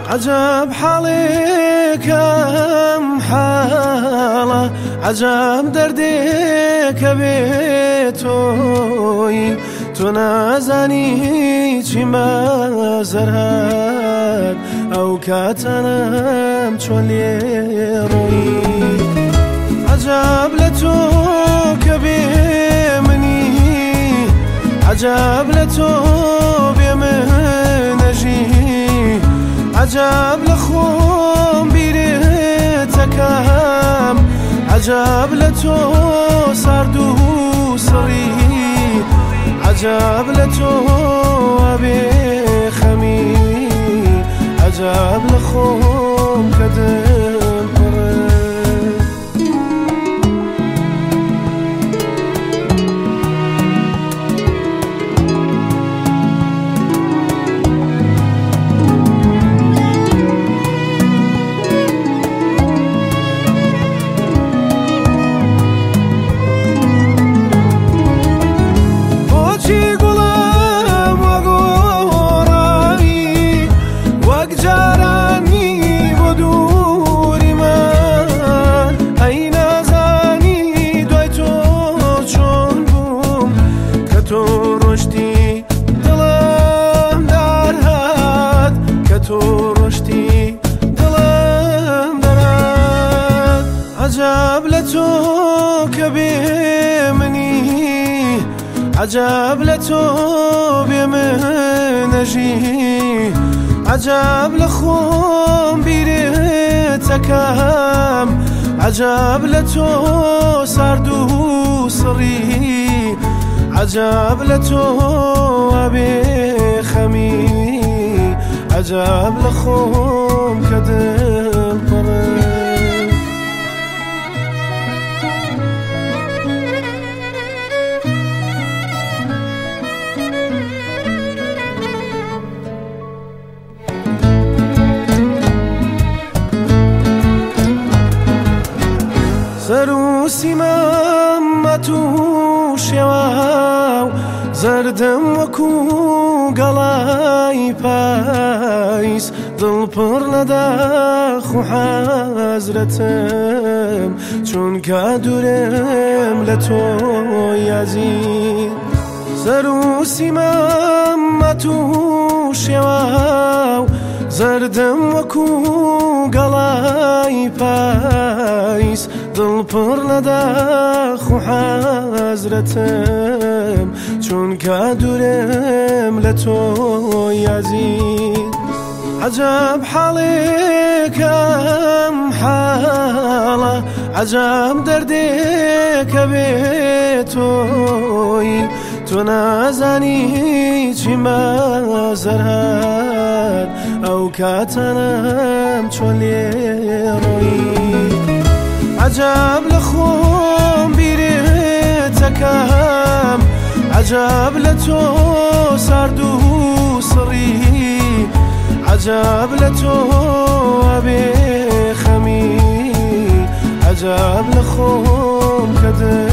عجب حالك ام حاله عجب دردك بيتوي تنازني چی مزرهد او کاتنم چولی روی عجب لتو کبی منی عجب لتو بیمنجی عجب لخوم بیرتکم عجب لتو سردو سری عجب لتو أبي خمي عجب لخوم كدم قرب عجب لتو كبي مني عجب لتو بمنجي عجب لخوم بيرتكم عجب لتو سردو سري عجب لتو أبي خمي عجب لخوم كدم قرب زروسی ممتوش یواو زردم وکو گلای پایس دل پر نداخ و حضرتم چون کدورم لتو یزید زروسی ممتوش یواو زردم وکو گلای پایس دل پر نداخ و حضرتم چون کدورم لتو یزید عجب حالك ام حاله عجب دردك بيتوي تنازني چی مزرهد او کاتنم چولی روی عجب لخوم بیرتکم عجب لتو سردو سری عجب لتو أبي خمي عجب لخوم كدم